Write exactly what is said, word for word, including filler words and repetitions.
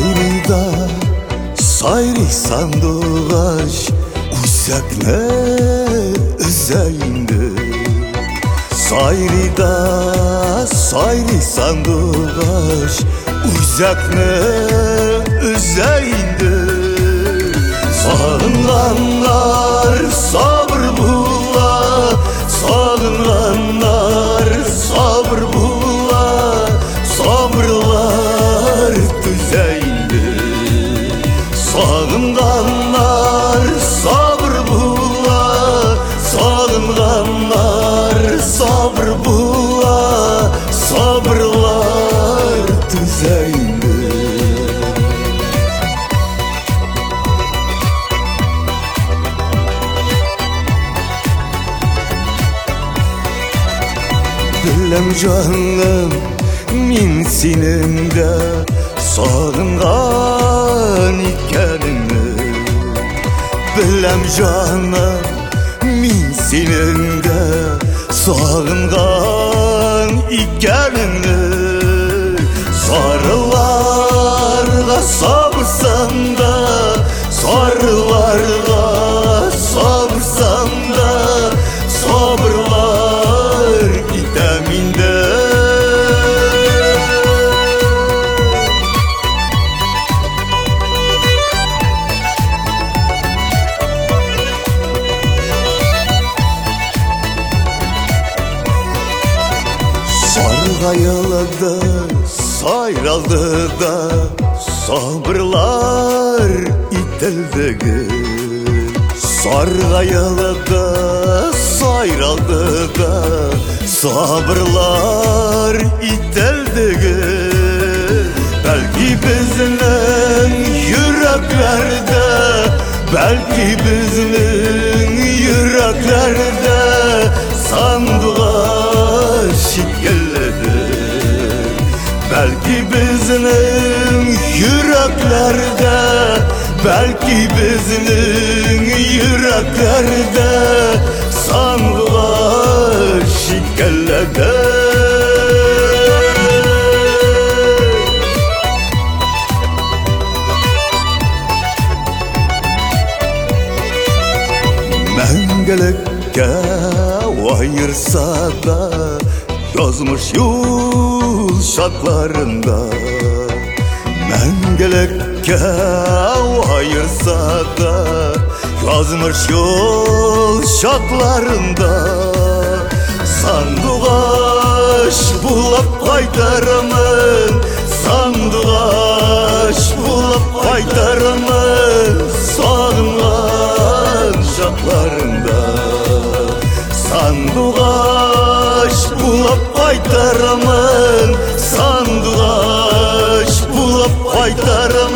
Сайрыда сайрый сандуғаш Үзәкне үзәйінді. Сайрыда сайрый сандуғаш Үзәкне үзәйінді. Сағынғанlar сабыр була, сағынғанlar сабыр була, сабырлар түзәйді. Сағынғанlar сабыр була, сағынғанlar сабыр була, сабырлар түзәйді. Білем жаным, мен сенің де сағынған екеніңді. Білем жаным, мен сенің де сағынған екеніңді. Сарыларға сабырсам да, сарыларға сабырсам да, сабырлар итәминде. Сарғайылды, сайралды да, сабырлар ителдігі. Сарғайылды, сайралды да, сабырлар ителдігі. Бәлки біздің yüreklerde, бәлки біздің yüreklerde сандуғаш шикелледі. Бәлки біздің yüreklerde, бәлки біздің yüreklerde сандуғаш шикелледі. Мәңгілікке айырса да, жазмыш юл шатларында. Мәңгілікке айырса да, жазмыш юл шатларында. Сандуғаш булап қайтарымын, сандуғаш булап қайтарымын, сағынған шатларында. Сандуғаш булап қайтарымын, сандуғаш булап қайтарымын.